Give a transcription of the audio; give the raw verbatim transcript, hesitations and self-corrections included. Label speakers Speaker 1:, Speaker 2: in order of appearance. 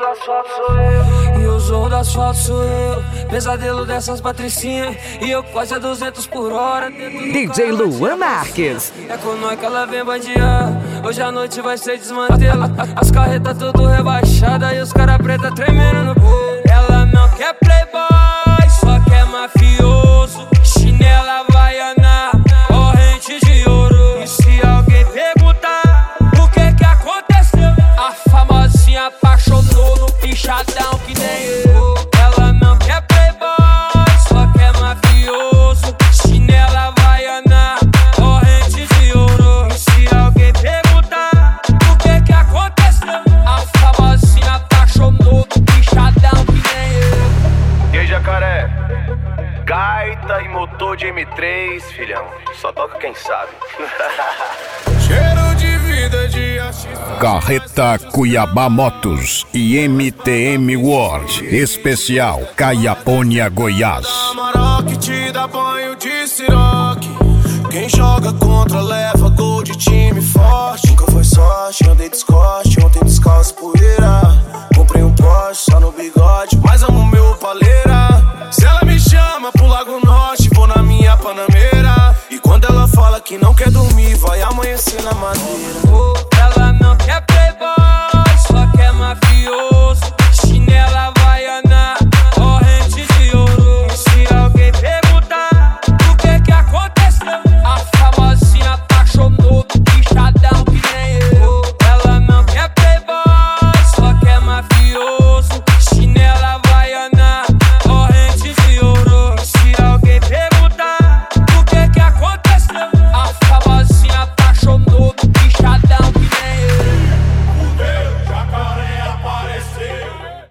Speaker 1: do asfalto sou eu. E o zorro do asfalto sou eu. Pesadelo dessas patricinhas. E eu quase a duzentos por hora.
Speaker 2: D J Luan Marques.
Speaker 1: É com nós que ela vem bandear. Hoje a noite vai ser desmantela. As carretas tudo rebaixadas e os cara preta tremendo no bolo. Ela não quer playboy, só quer mafioso. Chinela havaiana, corrente de ouro. E se alguém perguntar o que que aconteceu, a famosinha apaixonou no pichadão que nem eu. Ela não quer playboy, só quer mafioso. Chinela havaiana, corrente de ouro. E se alguém perguntar o que que aconteceu, a famosinha apaixonou no pichadão que nem eu.
Speaker 3: E aí, jacaré? Gaita e motor de M três, filhão. Só toca quem sabe.
Speaker 4: Cheiro de vida de
Speaker 5: Carreta Cuiabá Motos e M T M World Especial Caiapônia, Goiás.
Speaker 4: Amarok te dá banho de siroque. Quem joga contra leva gol de time forte. Nunca foi sorte, andei descoste. Ontem descalço poeira. Comprei um Porsche só no bigode, mas amo meu paleira. Se ela me chama pro Lago Norte, vou na minha Panameira. E quando ela fala que não quer dormir, vai amanhecer na madeira.
Speaker 1: Oh, ela não quer play.